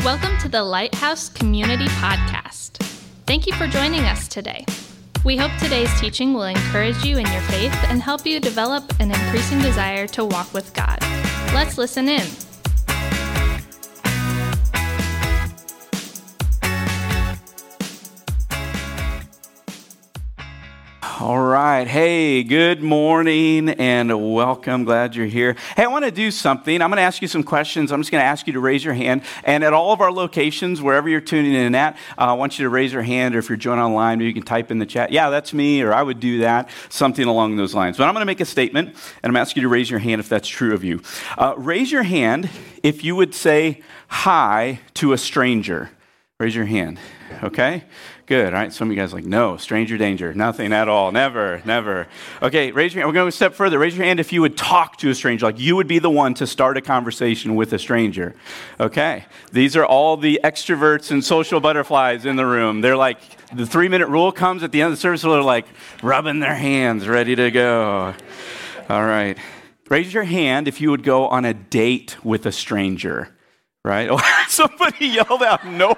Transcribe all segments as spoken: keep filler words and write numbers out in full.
Welcome to the Lighthouse Community Podcast. Thank you for joining us today. We hope today's teaching will encourage you in your faith and help you develop an increasing desire to walk with God. Let's listen in. All right. Hey, good morning and welcome. Glad you're here. Hey, I want to do something. I'm going to ask you some questions. I'm just going to ask you to raise your hand. And at all of our locations, wherever you're tuning in at, uh, I want you to raise your hand, or if you're joining online, maybe you can type in the chat, yeah, that's me, or I would do that, something along those lines. But I'm going to make a statement, and I'm going to ask you to raise your hand if that's true of you. Uh, raise your hand if you would say hi to a stranger. Raise your hand, okay? Good, all right? Some of you guys are like, no, stranger danger, nothing at all, never, never. Okay, raise your hand. We're going to go a step further. Raise your hand if you would talk to a stranger, like you would be the one to start a conversation with a stranger. Okay, these are all the extroverts and social butterflies in the room. They're like, the three-minute rule comes at the end of the service, they're like rubbing their hands, ready to go. All right, raise your hand if you would go on a date with a stranger. Right? Oh, somebody yelled out, nope.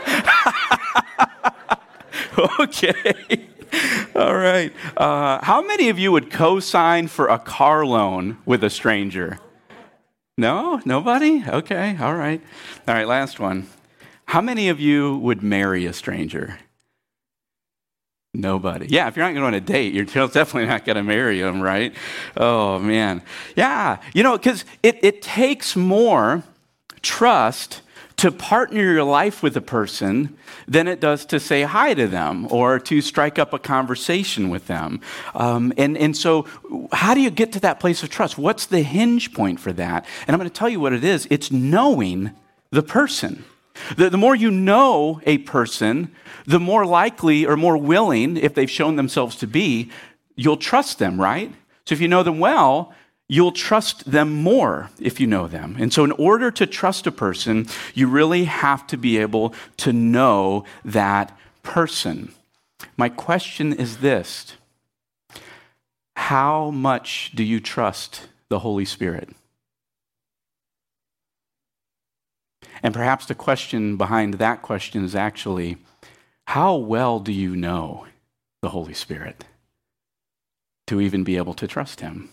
Okay. All right. Uh, how many of you would co-sign for a car loan with a stranger? No? Nobody? Okay. All right. All right, last one. How many of you would marry a stranger? Nobody. Yeah, if you're not going on a date, you're definitely not going to marry them, right? Oh, man. Yeah. You know, because it, it takes more trust to partner your life with a person than it does to say hi to them or to strike up a conversation with them. Um, and, and so how do you get to that place of trust? What's the hinge point for that? And I'm going to tell you what it is. It's knowing the person. The, the more you know a person, the more likely or more willing, if they've shown themselves to be, you'll trust them, right? So if you know them well, you'll trust them more if you know them. And so in order to trust a person, you really have to be able to know that person. My question is this: how much do you trust the Holy Spirit? And perhaps the question behind that question is actually, how well do you know the Holy Spirit to even be able to trust him?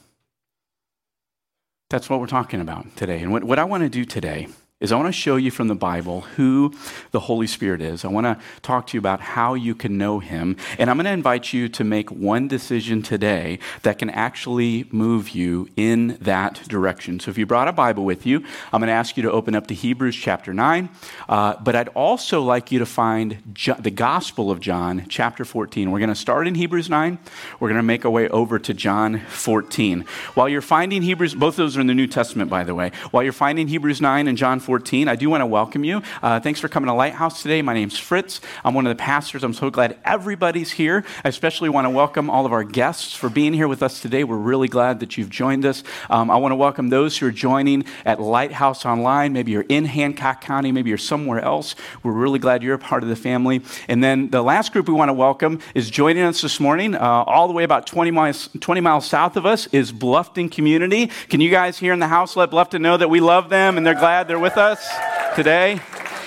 That's what we're talking about today. And what, what I want to do today is I want to show you from the Bible who the Holy Spirit is. I want to talk to you about how you can know him. And I'm going to invite you to make one decision today that can actually move you in that direction. So if you brought a Bible with you, I'm going to ask you to open up to Hebrews chapter nine. Uh, but I'd also like you to find Jo- the Gospel of John, chapter fourteen. We're going to start in Hebrews nine. We're going to make our way over to John fourteen. While you're finding Hebrews, both of those are in the New Testament, by the way. While you're finding Hebrews nine and John fourteen, I do want to welcome you. Uh, thanks for coming to Lighthouse today. My name's Fritz. I'm one of the pastors. I'm so glad everybody's here. I especially want to welcome all of our guests for being here with us today. We're really glad that you've joined us. Um, I want to welcome those who are joining at Lighthouse Online. Maybe you're in Hancock County. Maybe you're somewhere else. We're really glad you're a part of the family. And then the last group we want to welcome is joining us this morning. Uh, all the way about twenty miles, twenty miles south of us is Bluffton Community. Can you guys here in the house let Bluffton know that we love them and they're glad they're with us today?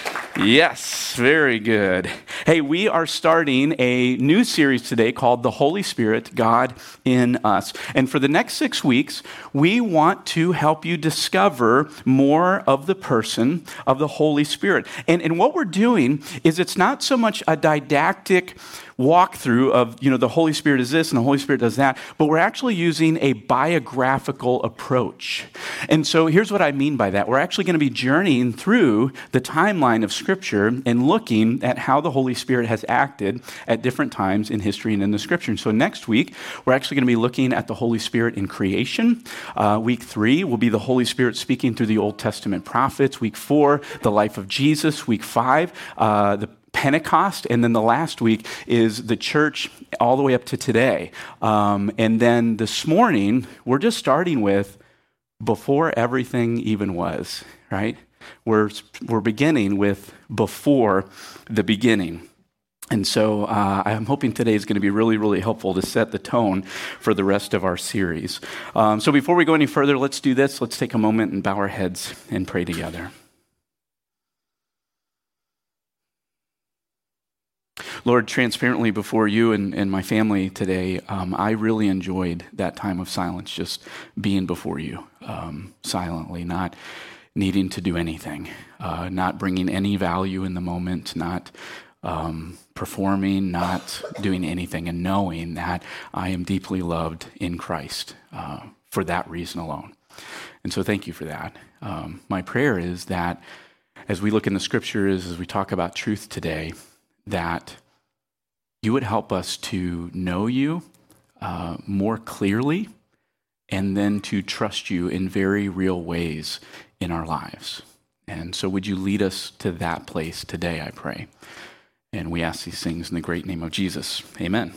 Yes, very good. Hey, we are starting a new series today called The Holy Spirit, God in Us. And for the next six weeks, we want to help you discover more of the person of the Holy Spirit. And, and what we're doing is it's not so much a didactic walkthrough of, you know, the Holy Spirit is this and the Holy Spirit does that, but we're actually using a biographical approach. And so here's what I mean by that. We're actually going to be journeying through the timeline of Scripture and looking at how the Holy Spirit has acted at different times in history and in the Scripture. And so next week, we're actually going to be looking at the Holy Spirit in creation. Uh, week three will be the Holy Spirit speaking through the Old Testament prophets. Week four, the life of Jesus. Week five, uh, the Pentecost, and then the last week is the church all the way up to today. Um, and then this morning, we're just starting with before everything even was, right? We're, we're beginning with before the beginning. And so uh, I'm hoping today is going to be really, really helpful to set the tone for the rest of our series. Um, so before we go any further, let's do this. Let's take a moment and bow our heads and pray together. Lord, transparently before you and, and my family today, um, I really enjoyed that time of silence, just being before you um, silently, not needing to do anything, uh, not bringing any value in the moment, not um, performing, not doing anything, and knowing that I am deeply loved in Christ uh, for that reason alone. And so thank you for that. Um, my prayer is that as we look in the scriptures, as we talk about truth today, that you would help us to know you uh, more clearly and then to trust you in very real ways in our lives. And so would you lead us to that place today, I pray. And we ask these things in the great name of Jesus. Amen.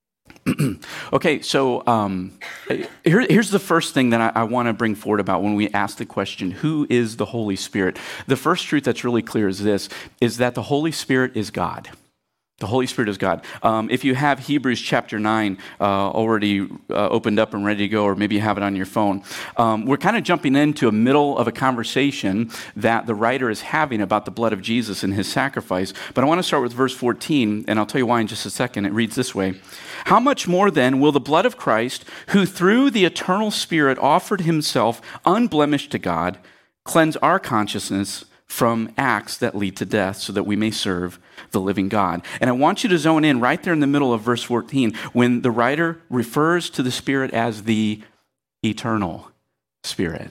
Okay, so um, here, here's the first thing that I, I want to bring forward about when we ask the question, who is the Holy Spirit? The first truth that's really clear is this, is that the Holy Spirit is God. The Holy Spirit is God. Um, if you have Hebrews chapter nine uh, already uh, opened up and ready to go, or maybe you have it on your phone, um, we're kind of jumping into a middle of a conversation that the writer is having about the blood of Jesus and his sacrifice. But I want to start with verse fourteen, and I'll tell you why in just a second. It reads this way. How much more then will the blood of Christ, who through the eternal Spirit offered himself unblemished to God, cleanse our consciousness from acts that lead to death, so that we may serve the living God. And I want you to zone in right there in the middle of verse fourteen, when the writer refers to the Spirit as the eternal Spirit.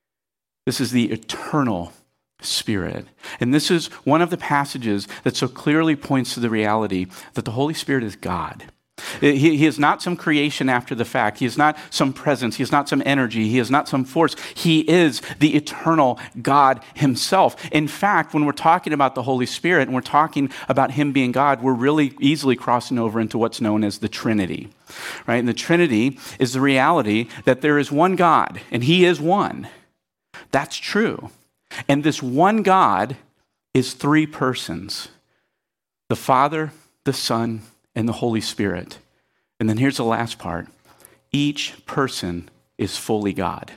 This is the eternal Spirit. And this is one of the passages that so clearly points to the reality that the Holy Spirit is God. He, he is not some creation after the fact. He is not some presence. He is not some energy. He is not some force. He is the eternal God himself. In fact, when we're talking about the Holy Spirit and we're talking about him being God, we're really easily crossing over into what's known as the Trinity, right? And the Trinity is the reality that there is one God and he is one. That's true. And this one God is three persons: the Father, the Son, and the Holy Spirit. And then here's the last part. Each person is fully God.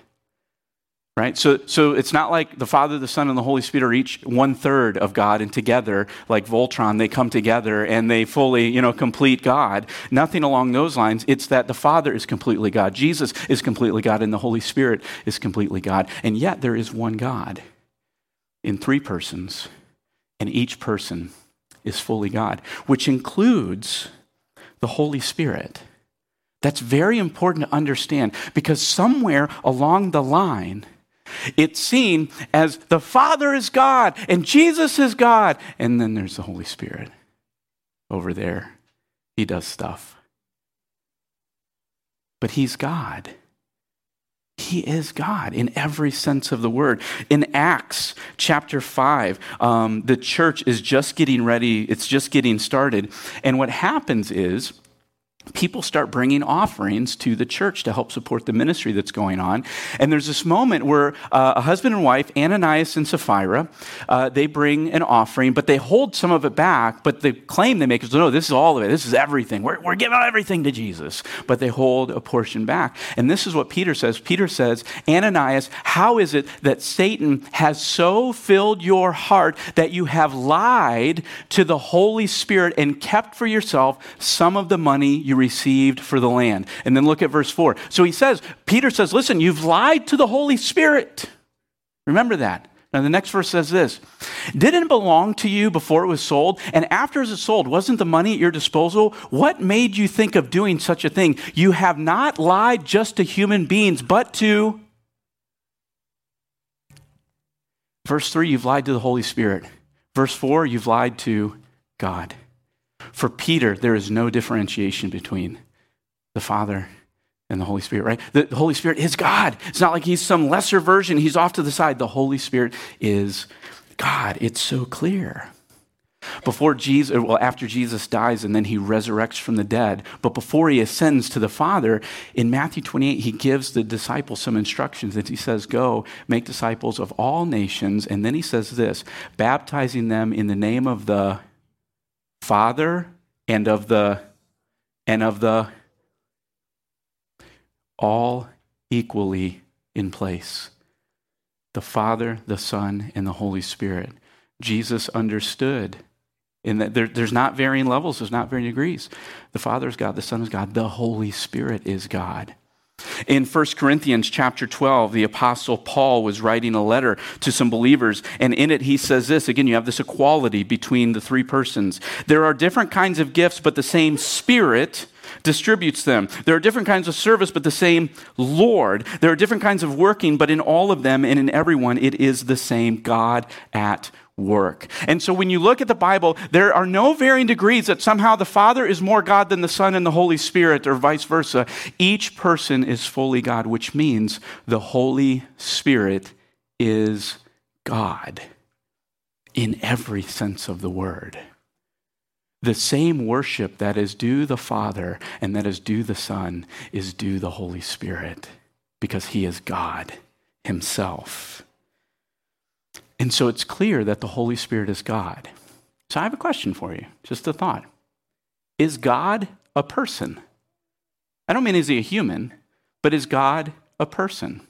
Right? So, so it's not like the Father, the Son, and the Holy Spirit are each one third of God, and together, like Voltron, they come together and they fully, you know, complete God. Nothing along those lines. It's that the Father is completely God. Jesus is completely God, and the Holy Spirit is completely God. And yet there is one God in three persons, and each person is fully God, which includes the Holy Spirit. That's very important to understand, because somewhere along the line, it's seen as the Father is God and Jesus is God, and then there's the Holy Spirit over there. He does stuff. But he's God. He is God in every sense of the word. In Acts chapter five, um, the church is just getting ready. It's just getting started. And what happens is people start bringing offerings to the church to help support the ministry that's going on. And there's this moment where uh, a husband and wife, Ananias and Sapphira, uh, they bring an offering, but they hold some of it back. But the claim they make is, no, this is all of it. This is everything. We're, we're giving everything to Jesus. But they hold a portion back. And this is what Peter says. Peter says, Ananias, how is it that Satan has so filled your heart that you have lied to the Holy Spirit and kept for yourself some of the money you received for the land? And then look at verse four. So he says, Peter says, listen, you've lied to the Holy Spirit. Remember that. Now the next verse says this: didn't it belong to you before it was sold? And after it was sold, wasn't the money at your disposal? What made you think of doing such a thing? You have not lied just to human beings, but to... Verse three, you've lied to the Holy Spirit. Verse four, you've lied to God. For Peter, there is no differentiation between the Father and the Holy Spirit, right? The, the Holy Spirit is God. It's not like he's some lesser version. He's off to the side. The Holy Spirit is God. It's so clear. Before Jesus, well, after Jesus dies and then he resurrects from the dead, but before he ascends to the Father, in Matthew twenty-eight, he gives the disciples some instructions that he says, go make disciples of all nations. And then he says this, baptizing them in the name of the Father and of the, and of the, all equally in place. The Father, the Son, and the Holy Spirit. Jesus understood In that there, there's not varying levels, there's not varying degrees. The Father is God, the Son is God, the Holy Spirit is God. In First Corinthians chapter twelve, the Apostle Paul was writing a letter to some believers, and in it he says this, again, you have this equality between the three persons. There are different kinds of gifts, but the same Spirit distributes them. There are different kinds of service, but the same Lord. There are different kinds of working, but in all of them and in everyone, it is the same God at work. And so when you look at the Bible, there are no varying degrees that somehow the Father is more God than the Son and the Holy Spirit, or vice versa. Each person is fully God, which means the Holy Spirit is God in every sense of the word. The same worship that is due the Father and that is due the Son is due the Holy Spirit, because he is God himself. And so it's clear that the Holy Spirit is God. So I have a question for you, just a thought. Is God a person? I don't mean is he a human, but is God a person?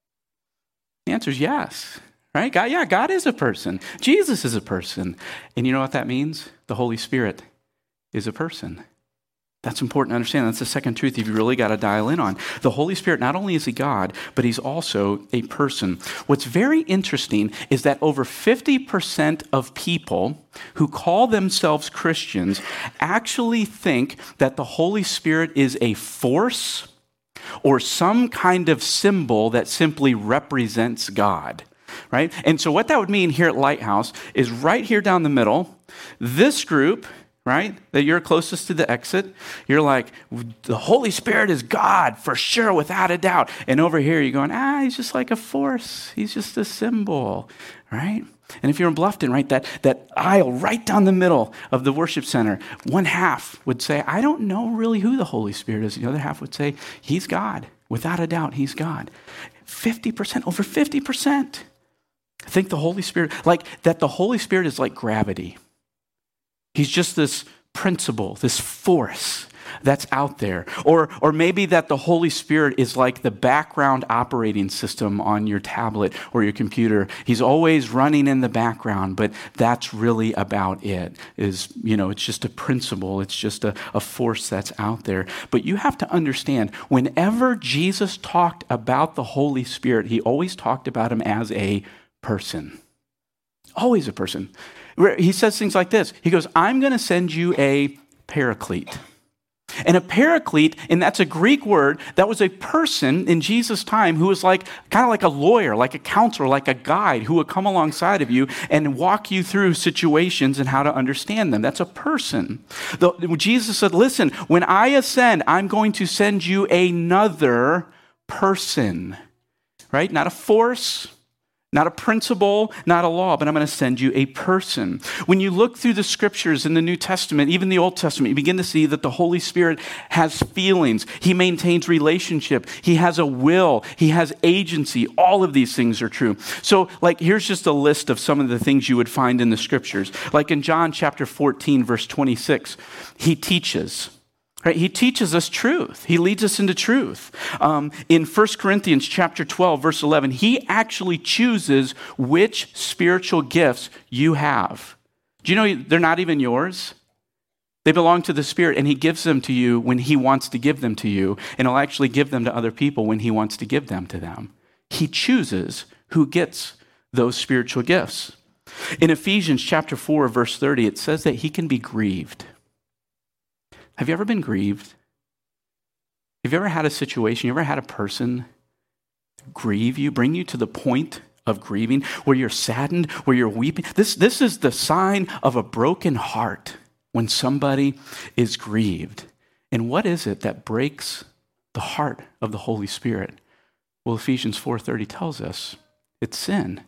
The answer is yes, right? God, yeah, God is a person. Jesus is a person. And you know what that means? The Holy Spirit is a person. That's important to understand. That's the second truth you've really got to dial in on. The Holy Spirit, not only is he God, but he's also a person. What's very interesting is that over fifty percent of people who call themselves Christians actually think that the Holy Spirit is a force or some kind of symbol that simply represents God, right? And so what that would mean here at Lighthouse is right here down the middle, this group, right, that you're closest to the exit, you're like, the Holy Spirit is God for sure, without a doubt. And over here, you're going, ah, he's just like a force. He's just a symbol, right? And if you're in Bluffton, right, that, that aisle right down the middle of the worship center, one half would say, I don't know really who the Holy Spirit is. The other half would say, he's God. Without a doubt, he's God. fifty percent, over fifty percent. I think the Holy Spirit, like that the Holy Spirit is like gravity. He's just this principle, this force that's out there. Or, or maybe that the Holy Spirit is like the background operating system on your tablet or your computer. He's always running in the background, but that's really about it. Is, you know, it's just a principle. It's just a, a force that's out there. But you have to understand, whenever Jesus talked about the Holy Spirit, he always talked about him as a person. Always a person. He says things like this. He goes, I'm going to send you a paraclete. And a paraclete, and that's a Greek word, that was a person in Jesus' time who was like kind of like a lawyer, like a counselor, like a guide who would come alongside of you and walk you through situations and how to understand them. That's a person. The, Jesus said, listen, when I ascend, I'm going to send you another person, right? Not a force, not a principle, not a law, but I'm going to send you a person. When you look through the scriptures in the New Testament, even the Old Testament, you begin to see that the Holy Spirit has feelings. He maintains relationship. He has a will. He has agency. All of these things are true. So, like, here's just a list of some of the things you would find in the scriptures. Like in John chapter fourteen, verse twenty-six, he teaches. Right? He teaches us truth. He leads us into truth. Um, in First Corinthians chapter twelve, verse eleven, he actually chooses which spiritual gifts you have. Do you know they're not even yours? They belong to the Spirit, and he gives them to you when he wants to give them to you, and he'll actually give them to other people when he wants to give them to them. He chooses who gets those spiritual gifts. In Ephesians chapter four, verse thirty, it says that he can be grieved. Have you ever been grieved? Have you ever had a situation, you ever had a person grieve you, bring you to the point of grieving, where you're saddened, where you're weeping? This, this is the sign of a broken heart when somebody is grieved. And what is it that breaks the heart of the Holy Spirit? Well, Ephesians four thirty tells us it's sin.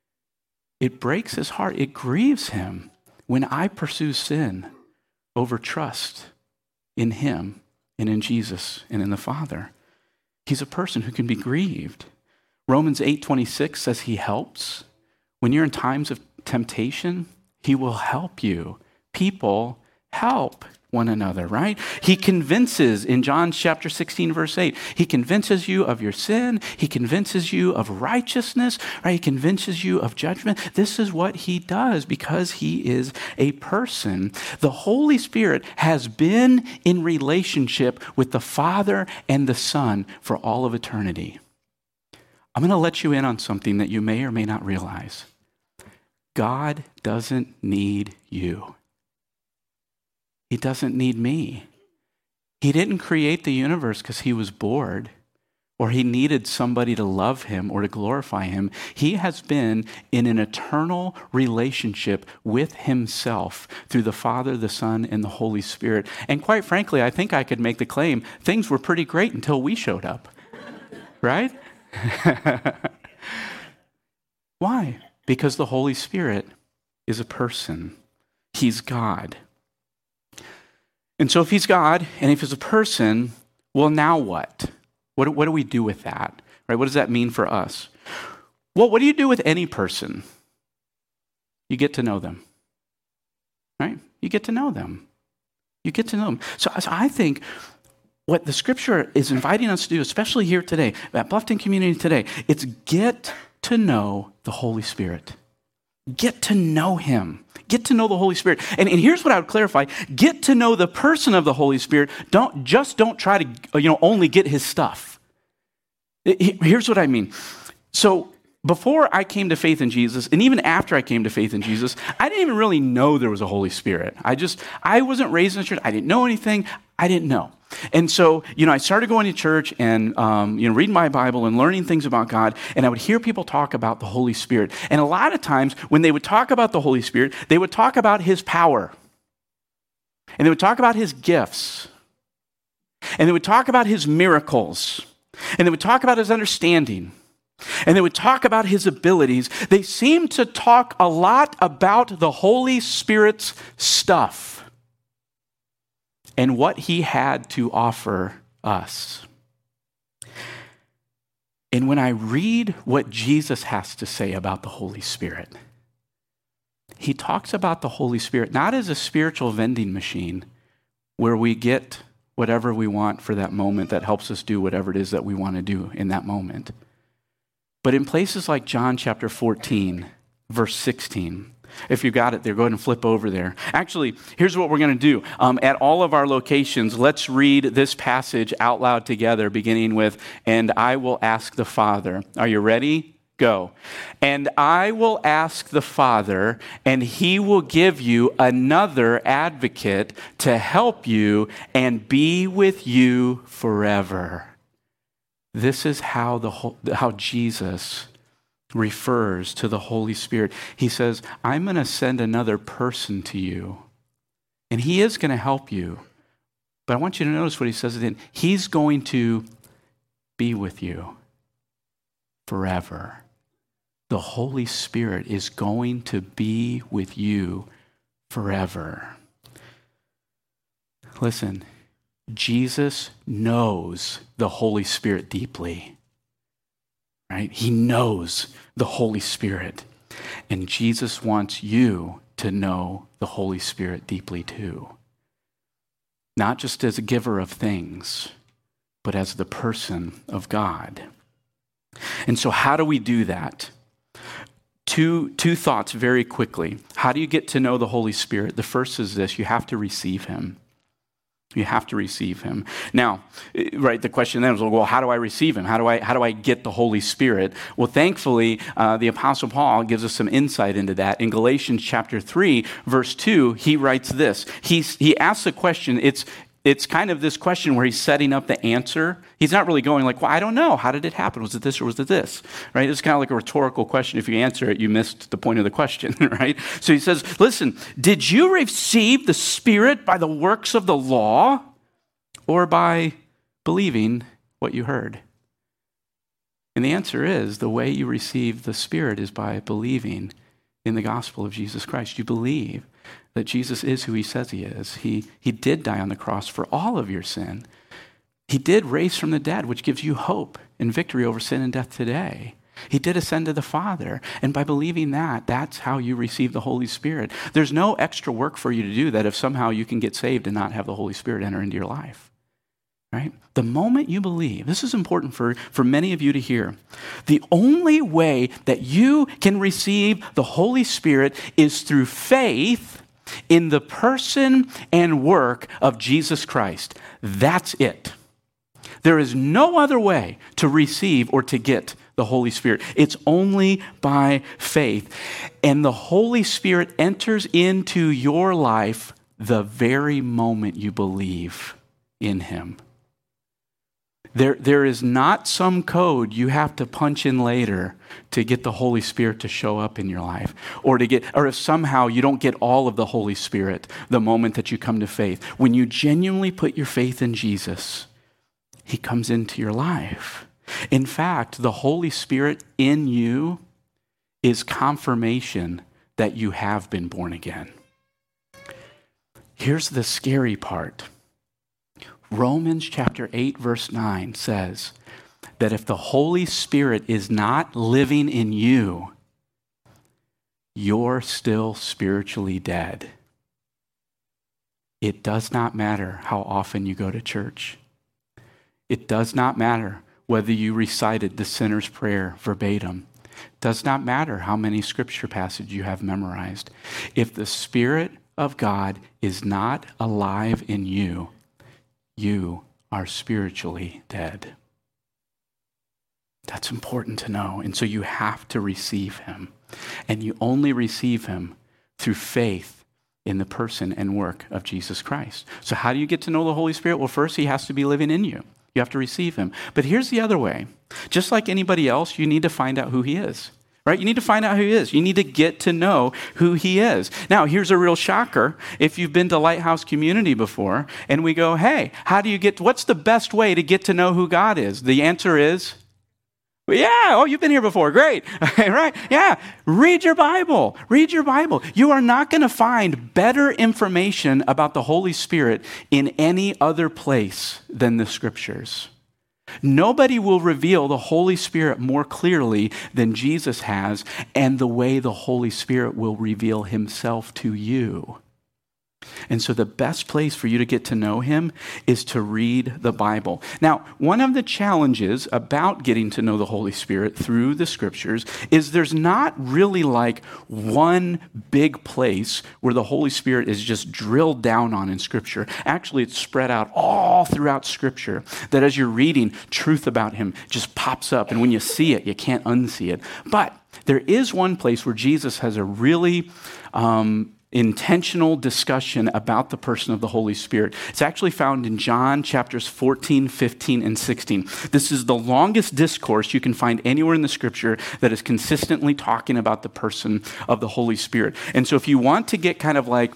It breaks his heart. It grieves him when I pursue sin over trust in him and in Jesus and in the Father. He's a person who can be grieved. Romans eight twenty-six says he helps. When you're in times of temptation, he will help you. People help one another, right? He convinces, in John chapter sixteen, verse eight, he convinces you of your sin. He convinces you of righteousness, right? He convinces you of judgment. This is what he does because he is a person. The Holy Spirit has been in relationship with the Father and the Son for all of eternity. I'm going to let you in on something that you may or may not realize. God doesn't need you. He doesn't need me. He didn't create the universe because he was bored or he needed somebody to love him or to glorify him. He has been in an eternal relationship with himself through the Father, the Son, and the Holy Spirit. And quite frankly, I think I could make the claim things were pretty great until we showed up. Right? Why? Because the Holy Spirit is a person. He's God. And so if he's God and if he's a person, well, now what? What, what do we do with that? Right? What does that mean for us? Well, what do you do with any person? You get to know them. Right? You get to know them. You get to know them. So, so I think what the scripture is inviting us to do, especially here today, at Bluffton Community today, it's get to know the Holy Spirit. Get to know him. Get to know the Holy Spirit. And, and here's what I would clarify. Get to know the person of the Holy Spirit. Don't just don't try to, you know, only get his stuff. Here's what I mean. So before I came to faith in Jesus, and even after I came to faith in Jesus, I didn't even really know there was a Holy Spirit. I just, I wasn't raised in the church. I didn't know anything. I didn't know. And so, you know, I started going to church and, um, you know, reading my Bible and learning things about God, and I would hear people talk about the Holy Spirit. And a lot of times when they would talk about the Holy Spirit, they would talk about his power. And they would talk about his gifts. And they would talk about his miracles. And they would talk about his understanding. And they would talk about his abilities. They seemed to talk a lot about the Holy Spirit's stuff and what he had to offer us. And when I read what Jesus has to say about the Holy Spirit, he talks about the Holy Spirit not as a spiritual vending machine where we get whatever we want for that moment that helps us do whatever it is that we want to do in that moment. But in places like John chapter fourteen, verse sixteen, if you got it there, go ahead and flip over there. Actually, here's what we're going to do. Um, at all of our locations, let's read this passage out loud together, beginning with, "And I will ask the Father." Are you ready? Go. "And I will ask the Father, and he will give you another advocate to help you and be with you forever." This is how the how Jesus refers to the Holy Spirit. He says, I'm going to send another person to you, and he is going to help you. But I want you to notice what he says at the end. He's going to be with you forever. The Holy Spirit is going to be with you forever. Listen, Jesus knows the Holy Spirit deeply. Right? He knows the Holy Spirit. And Jesus wants you to know the Holy Spirit deeply too. Not just as a giver of things, but as the person of God. And so how do we do that? Two, two thoughts very quickly. How do you get to know the Holy Spirit? The first is this: you have to receive him. You have to receive him. Now, right, the question then was, well, how do I receive him? How do I how do I get the Holy Spirit? Well, thankfully, uh, the Apostle Paul gives us some insight into that. In Galatians chapter three, verse two, he writes this. He, he asks a question. It's It's kind of this question where he's setting up the answer. He's not really going like, well, I don't know. How did it happen? Was it this or was it this? Right? It's kind of like a rhetorical question. If you answer it, you missed the point of the question, right? So he says, listen, did you receive the Spirit by the works of the law or by believing what you heard? And the answer is, the way you receive the Spirit is by believing in the gospel of Jesus Christ. You believe that Jesus is who he says he is. He, he did die on the cross for all of your sin. He did raise from the dead, which gives you hope and victory over sin and death today. He did ascend to the Father. And by believing that, that's how you receive the Holy Spirit. There's no extra work for you to do that if somehow you can get saved and not have the Holy Spirit enter into your life. Right? The moment you believe, this is important for, for many of you to hear, the only way that you can receive the Holy Spirit is through faith in the person and work of Jesus Christ. That's it. There is no other way to receive or to get the Holy Spirit. It's only by faith. And the Holy Spirit enters into your life the very moment you believe in him. There, there is not some code you have to punch in later to get the Holy Spirit to show up in your life, or to get, or if somehow you don't get all of the Holy Spirit the moment that you come to faith. When you genuinely put your faith in Jesus, he comes into your life. In fact, the Holy Spirit in you is confirmation that you have been born again. Here's the scary part. Romans chapter eight, verse nine says that if the Holy Spirit is not living in you, you're still spiritually dead. It does not matter how often you go to church. It does not matter whether you recited the sinner's prayer verbatim. It does not matter how many scripture passages you have memorized. If the Spirit of God is not alive in you, you are spiritually dead. That's important to know. And so you have to receive him. And you only receive him through faith in the person and work of Jesus Christ. So how do you get to know the Holy Spirit? Well, first, he has to be living in you. You have to receive him. But here's the other way. Just like anybody else, you need to find out who he is. Right? You need to find out who he is. You need to get to know who he is. Now, here's a real shocker. If you've been to Lighthouse Community before, and we go, hey, how do you get, what's the best way to get to know who God is? The answer is, well, yeah, oh, you've been here before. Great. Right? Yeah. Read your Bible. Read your Bible. You are not going to find better information about the Holy Spirit in any other place than the Scriptures. Nobody will reveal the Holy Spirit more clearly than Jesus has, and the way the Holy Spirit will reveal himself to you. And so the best place for you to get to know him is to read the Bible. Now, one of the challenges about getting to know the Holy Spirit through the Scriptures is there's not really like one big place where the Holy Spirit is just drilled down on in Scripture. Actually, it's spread out all throughout Scripture, that as you're reading, truth about him just pops up, and when you see it, you can't unsee it. But there is one place where Jesus has a really um, intentional discussion about the person of the Holy Spirit. It's actually found in John chapters fourteen, fifteen, and sixteen. This is the longest discourse you can find anywhere in the Scripture that is consistently talking about the person of the Holy Spirit. And so if you want to get kind of like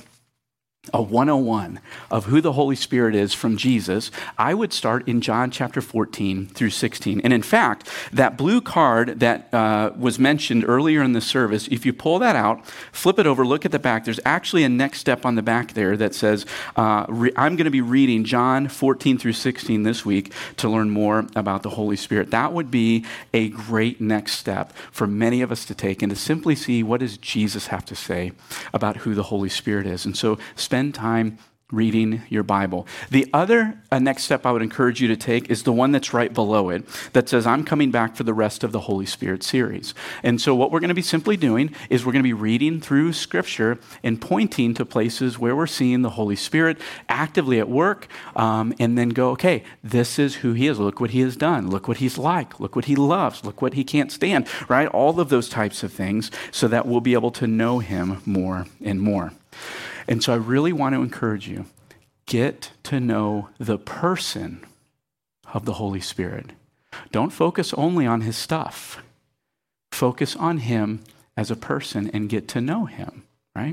a one oh one of who the Holy Spirit is from Jesus, I would start in John chapter fourteen through sixteen. And in fact, that blue card that uh, was mentioned earlier in the service, if you pull that out, flip it over, look at the back, there's actually a next step on the back there that says, uh, re- I'm going to be reading John fourteen through sixteen this week to learn more about the Holy Spirit. That would be a great next step for many of us to take and to simply see, what does Jesus have to say about who the Holy Spirit is? And so spend time reading your Bible. The other uh, next step I would encourage you to take is the one that's right below it that says, I'm coming back for the rest of the Holy Spirit series. And so what we're going to be simply doing is we're going to be reading through Scripture and pointing to places where we're seeing the Holy Spirit actively at work, um, and then go, okay, this is who he is. Look what he has done. Look what he's like. Look what he loves. Look what he can't stand, right? All of those types of things, so that we'll be able to know him more and more. And so I really want to encourage you, get to know the person of the Holy Spirit. Don't focus only on his stuff. Focus on him as a person and get to know him, right?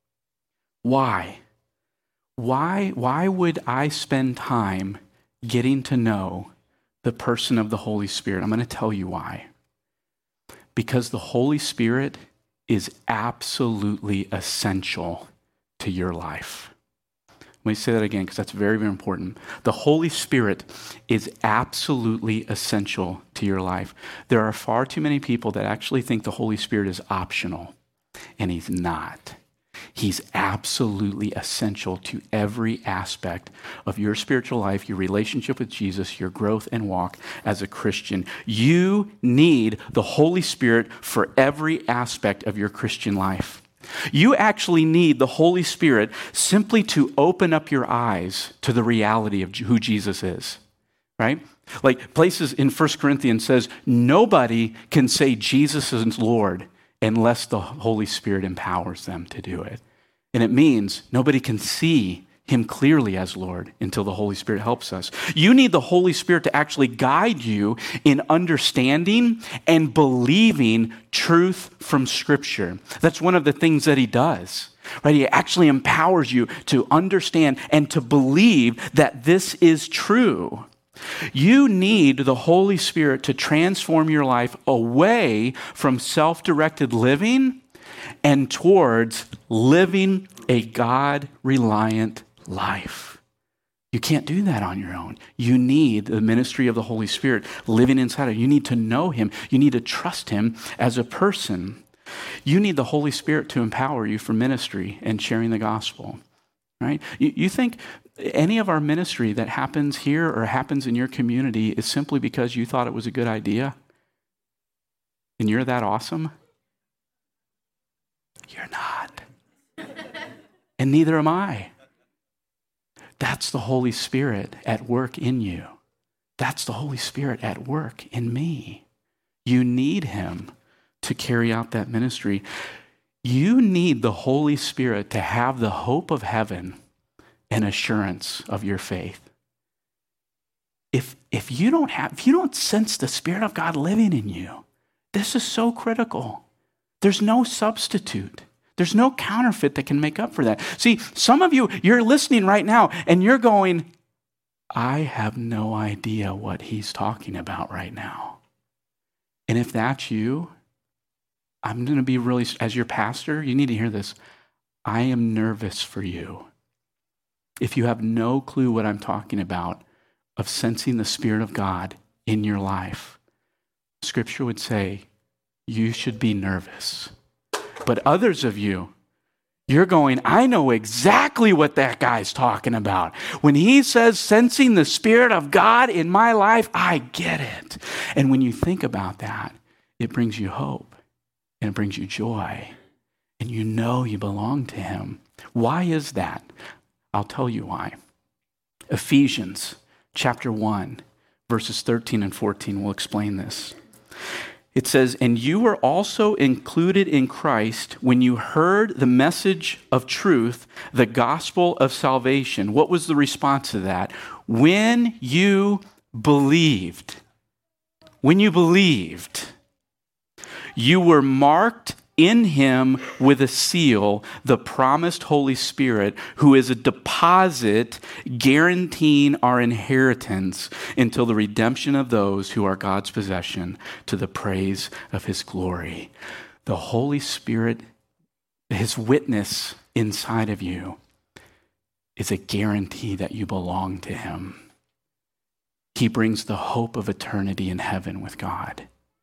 Why? Why, why would I spend time getting to know the person of the Holy Spirit? I'm going to tell you why. Because the Holy Spirit is absolutely essential to your life. Let me say that again because that's very, very important. The Holy Spirit is absolutely essential to your life. There are far too many people that actually think the Holy Spirit is optional, and he's not. He's absolutely essential to every aspect of your spiritual life, your relationship with Jesus, your growth and walk as a Christian. You need the Holy Spirit for every aspect of your Christian life. You actually need the Holy Spirit simply to open up your eyes to the reality of who Jesus is, right? Like places in First Corinthians says, nobody can say Jesus is Lord unless the Holy Spirit empowers them to do it. And it means nobody can see him clearly as Lord until the Holy Spirit helps us. You need the Holy Spirit to actually guide you in understanding and believing truth from Scripture. That's one of the things that he does, right? He actually empowers you to understand and to believe that this is true. You need the Holy Spirit to transform your life away from self-directed living and towards living a God-reliant life. You can't do that on your own. You need the ministry of the Holy Spirit living inside of you. You need to know him. You need to trust him as a person. You need the Holy Spirit to empower you for ministry and sharing the gospel, right? You, you think any of our ministry that happens here or happens in your community is simply because you thought it was a good idea? And you're that awesome? You're not. And neither am I. That's the Holy Spirit at work in you. That's the Holy Spirit at work in me. You need him to carry out that ministry. You need the Holy Spirit to have the hope of heaven and assurance of your faith. If, if you don't have, if you don't sense the Spirit of God living in you, this is so critical. There's no substitute. There's no counterfeit that can make up for that. See, some of you, you're listening right now and you're going, I have no idea what he's talking about right now. And if that's you, I'm going to be really, as your pastor, you need to hear this. I am nervous for you. If you have no clue what I'm talking about of sensing the Spirit of God in your life, Scripture would say you should be nervous. But others of you, you're going, I know exactly what that guy's talking about. When he says sensing the Spirit of God in my life, I get it. And when you think about that, it brings you hope and it brings you joy. And you know you belong to him. Why is that? I'll tell you why. Ephesians chapter one, verses thirteen and fourteen will explain this. It says, and you were also included in Christ when you heard the message of truth, the gospel of salvation. What was the response to that? When you believed. When you believed. You were marked in him with a seal, the promised Holy Spirit, who is a deposit guaranteeing our inheritance until the redemption of those who are God's possession to the praise of his glory. The Holy Spirit, his witness inside of you, is a guarantee that you belong to him. He brings the hope of eternity in heaven with God.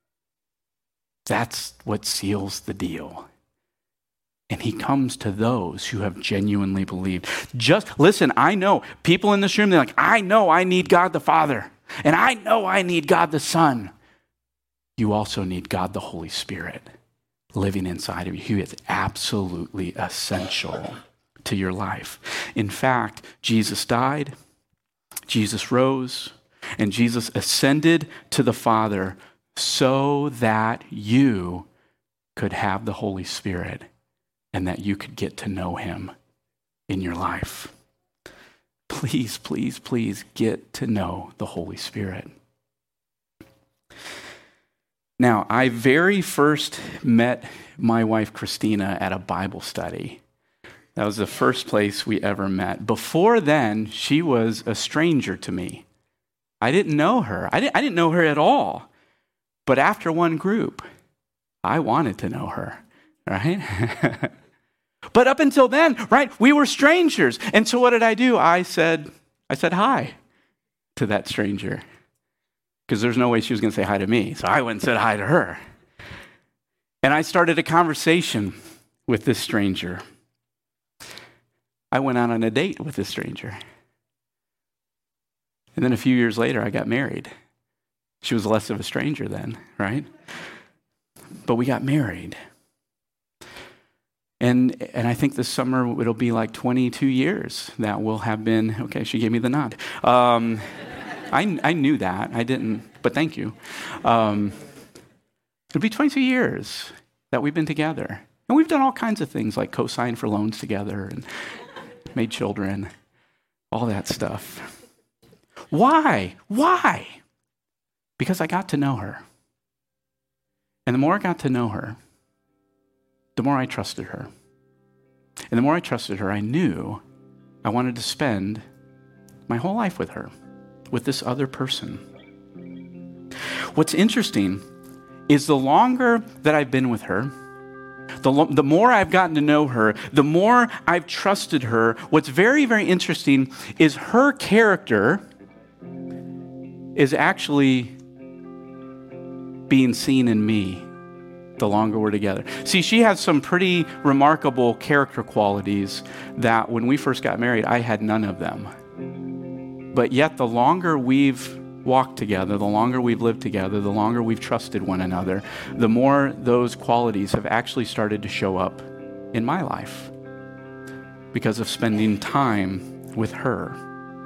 That's what seals the deal. And he comes to those who have genuinely believed. Just listen, I know people in this room, they're like, I know I need God the Father. And I know I need God the Son. You also need God the Holy Spirit living inside of you. He is absolutely essential to your life. In fact, Jesus died, Jesus rose, and Jesus ascended to the Father so that you could have the Holy Spirit and that you could get to know him in your life. Please, please, please get to know the Holy Spirit. Now, I very first met my wife, Christina, at a Bible study. That was the first place we ever met. Before then, she was a stranger to me. I didn't know her. I didn't, I didn't know her at all. But after one group, I wanted to know her, right? But up until then, right, we were strangers. And so what did I do? I said, I said hi to that stranger because there's no way she was going to say hi to me. So I went and said hi to her. And I started a conversation with this stranger. I went out on a date with this stranger. And then a few years later, I got married. She was less of a stranger then, right? But we got married. And and I think this summer it'll be like twenty-two years that will have been, okay, she gave me the nod. Um, I, I knew that. I didn't, but thank you. Um, it'll be twenty-two years that we've been together. And we've done all kinds of things like co-signed for loans together and made children, all that stuff. Why? Why? Because I got to know her. And the more I got to know her, the more I trusted her. And the more I trusted her, I knew I wanted to spend my whole life with her, with this other person. What's interesting is the longer that I've been with her, the, lo- the more I've gotten to know her, the more I've trusted her. What's very, very interesting is her character is actually being seen in me the longer we're together. See, she has some pretty remarkable character qualities that when we first got married, I had none of them. But yet the longer we've walked together, the longer we've lived together, the longer we've trusted one another, the more those qualities have actually started to show up in my life because of spending time with her.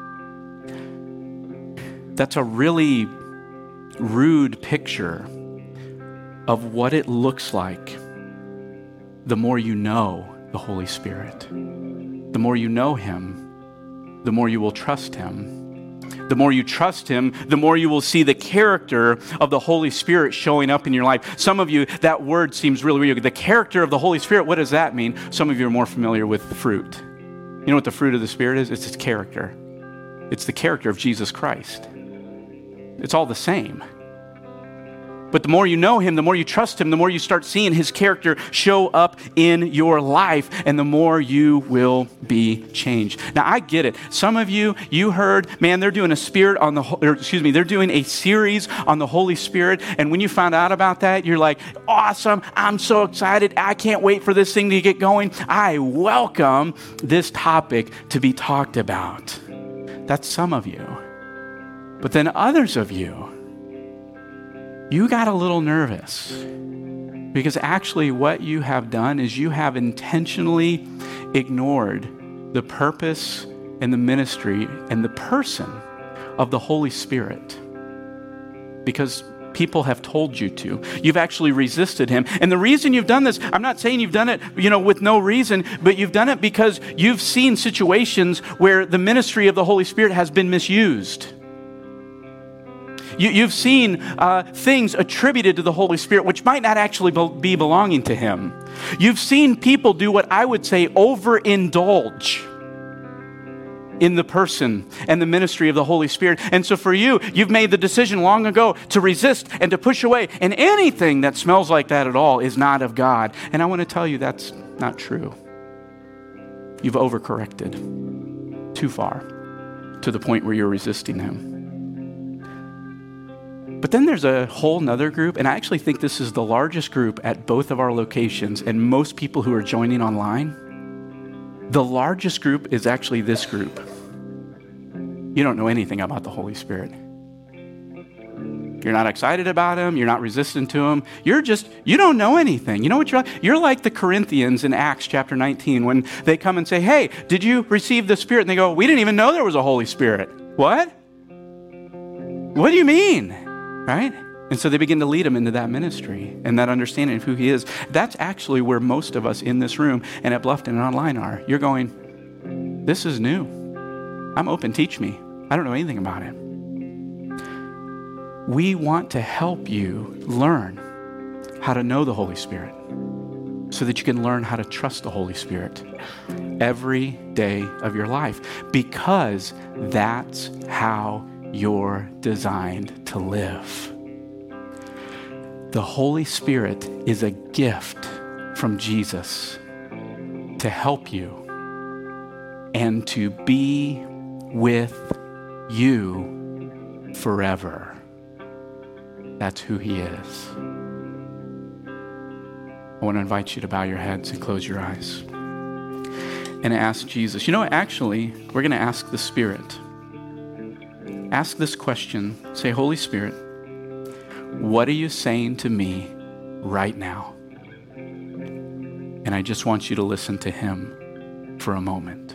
That's a really rude picture of what it looks like the more you know the Holy Spirit. The more you know him, the more you will trust him. The more you trust him, the more you will see the character of the Holy Spirit showing up in your life. Some of you, that word seems really weird. The character of the Holy Spirit, what does that mean? Some of you are more familiar with the fruit. You know what the fruit of the Spirit is? It's its character. It's the character of Jesus Christ. It's all the same. But the more you know him, the more you trust him, the more you start seeing his character show up in your life, and the more you will be changed. Now, I get it. Some of you, you heard, man, they're doing a spirit on the, or excuse me, they're doing a series on the Holy Spirit, and when you found out about that, you're like, awesome, I'm so excited, I can't wait for this thing to get going. I welcome this topic to be talked about. That's some of you. But then others of you, you got a little nervous because actually what you have done is you have intentionally ignored the purpose and the ministry and the person of the Holy Spirit because people have told you to. You've actually resisted him. And the reason you've done this, I'm not saying you've done it, you know, with no reason, but you've done it because you've seen situations where the ministry of the Holy Spirit has been misused. You, you've seen uh, things attributed to the Holy Spirit which might not actually be belonging to him. You've seen people do what I would say overindulge in the person and the ministry of the Holy Spirit. And so for you, you've made the decision long ago to resist and to push away. And anything that smells like that at all is not of God. And I want to tell you that's not true. You've overcorrected too far to the point where you're resisting him. But then there's a whole nother group, and I actually think this is the largest group at both of our locations, and most people who are joining online, the largest group is actually this group. You don't know anything about the Holy Spirit. You're not excited about him. You're not resistant to him. You're just, you don't know anything. You know what you're like? You're like the Corinthians in Acts chapter nineteen when they come and say, hey, did you receive the Spirit? And they go, we didn't even know there was a Holy Spirit. What? What do you mean? Right? And so they begin to lead him into that ministry and that understanding of who he is. That's actually where most of us in this room and at Bluffton and online are. You're going, this is new. I'm open, teach me. I don't know anything about it. We want to help you learn how to know the Holy Spirit so that you can learn how to trust the Holy Spirit every day of your life, because that's how you're designed to live. The Holy Spirit is a gift from Jesus. to help you and to be with you forever. That's who he is. I want to invite you to bow your heads and close your eyes and ask Jesus. You know what? Actually, we're going to ask the Spirit. Ask this question. Say, Holy Spirit, what are you saying to me right now? And I just want you to listen to him for a moment.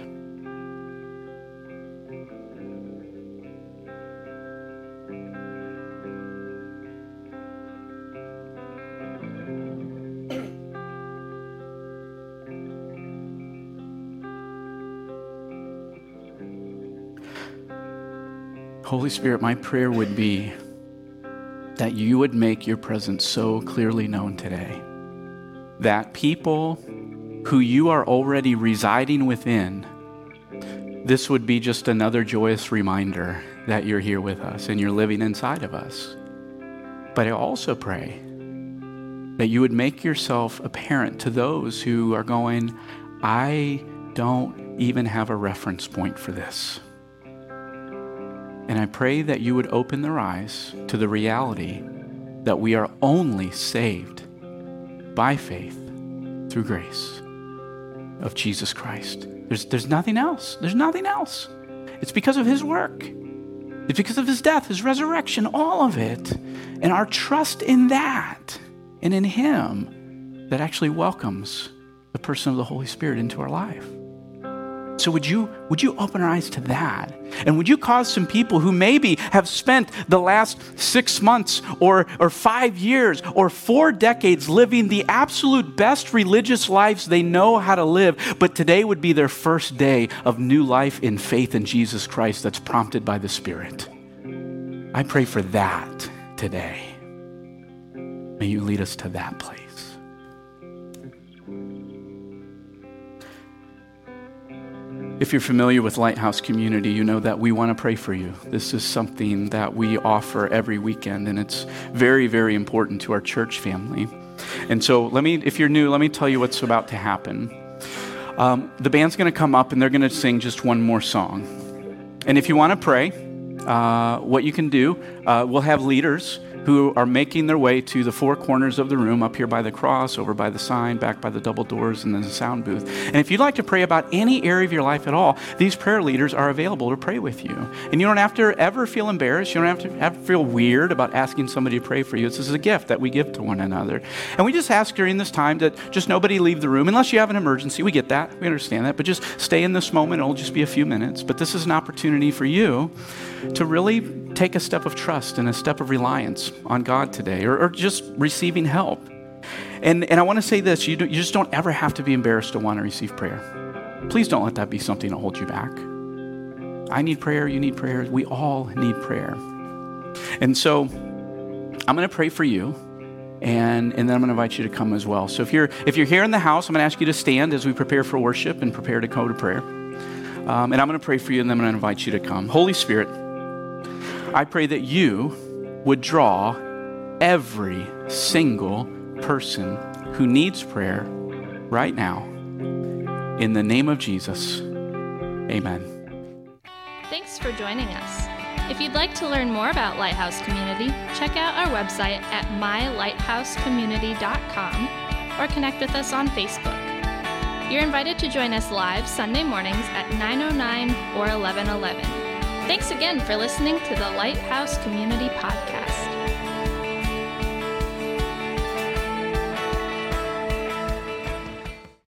Holy Spirit, my prayer would be that you would make your presence so clearly known today, that people who you are already residing within, this would be just another joyous reminder that you're here with us and you're living inside of us. But I also pray that you would make yourself apparent to those who are going, I don't even have a reference point for this. And I pray that you would open their eyes to the reality that we are only saved by faith through grace of Jesus Christ. There's, there's nothing else. There's nothing else. It's because of his work. It's because of his death, his resurrection, all of it. And our trust in that and in him that actually welcomes the person of the Holy Spirit into our life. So would you would you open our eyes to that? And would you cause some people who maybe have spent the last six months or, or five years or four decades living the absolute best religious lives they know how to live, but today would be their first day of new life in faith in Jesus Christ that's prompted by the Spirit? I pray for that today. May you lead us to that place. If you're familiar with Lighthouse Community, you know that we want to pray for you. This is something that we offer every weekend, and it's very, very important to our church family. And so let me, if you're new, let me tell you what's about to happen. Um, the band's going to come up, and they're going to sing just one more song. And if you want to pray, uh, what you can do, uh, we'll have leaders who are making their way to the four corners of the room, up here by the cross, over by the sign, back by the double doors, and then the sound booth. And if you'd like to pray about any area of your life at all, these prayer leaders are available to pray with you. And you don't have to ever feel embarrassed. You don't have to ever feel weird about asking somebody to pray for you. This is a gift that we give to one another. And we just ask during this time that just nobody leave the room, unless you have an emergency. We get that. We understand that. But just stay in this moment. It'll just be a few minutes. But this is an opportunity for you to really take a step of trust and a step of reliance on God today, or, or just receiving help. And and I want to say this, you, do, you just don't ever have to be embarrassed to want to receive prayer. Please don't let that be something that holds you back. I need prayer, you need prayer, we all need prayer. And so I'm going to pray for you, and, and then I'm going to invite you to come as well. So if you're if you're here in the house, I'm going to ask you to stand as we prepare for worship and prepare to go to prayer. Um, and I'm going to pray for you, and then I'm going to invite you to come. Holy Spirit, I pray that you would draw every single person who needs prayer right now. In the name of Jesus, amen. Thanks for joining us. If you'd like to learn more about Lighthouse Community, check out our website at my lighthouse community dot com or connect with us on Facebook. You're invited to join us live Sunday mornings at nine oh nine or eleven eleven. Thanks again for listening to the Lighthouse Community Podcast.